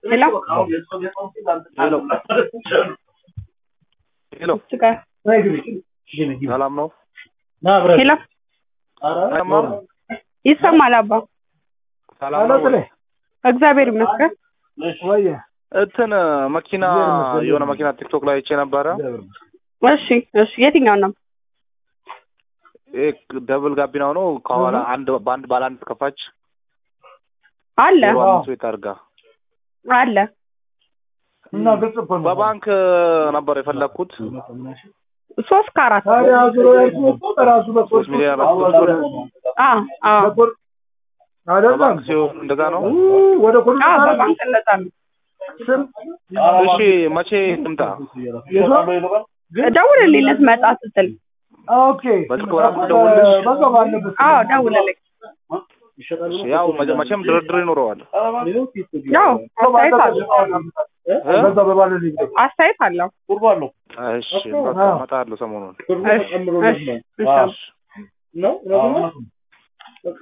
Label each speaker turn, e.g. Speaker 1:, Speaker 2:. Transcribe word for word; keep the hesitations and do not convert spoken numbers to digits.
Speaker 1: Hello?
Speaker 2: Hello. Hello.
Speaker 1: Suka.
Speaker 2: ሰላም ነው?
Speaker 1: Hello?
Speaker 2: ሰላም ነው?
Speaker 1: ይሰማል አባ?
Speaker 2: ሰላም ነው?
Speaker 1: እግዚአብሔር ይመስገን።
Speaker 2: ወይ እንትን መኪና የሆነ መኪና ቲክቶክ ላይ አይቼ ነበረ።
Speaker 1: እሺ እሺ የትኛው ነው?
Speaker 2: ኤ ደብል ጋቢናው ነው ከኋላ አንድ ባንድ ባለ አንድ ከፋች
Speaker 1: አለ
Speaker 2: ስዊት አርጋ
Speaker 1: አለ
Speaker 2: እና ግልጽ እኮ ነው። በባንክ ነበር የፈለኩት
Speaker 1: ሶስት ከአራት
Speaker 3: ታዲያ ዙሮ ያልኩት ተራሱ በሶስት
Speaker 2: ሚሊዮን
Speaker 1: አ አ
Speaker 2: በባንክ ሲሆን እንደዛ ነው።
Speaker 3: ወደ ኮን
Speaker 1: አ በባንክ እንደዛ ነው።
Speaker 2: እሺ መቼ ልምጣ?
Speaker 1: ደውልልኝ ልትመጣ ስትል።
Speaker 3: ኦኬ
Speaker 2: በስልክ በራሱ ደውልልሽ?
Speaker 3: በቃ ባለበት
Speaker 1: አዎ ደውልልኝ።
Speaker 2: ያው መቼም ድርድር ይኖረዋል።
Speaker 1: ያው አስተያየት አለው።
Speaker 3: በዛ በባለልኝ
Speaker 1: አስተያየት አለው።
Speaker 2: እሺ በቃ እመጣለሁ ሰሞኑን።
Speaker 1: እሺ እሺ ነው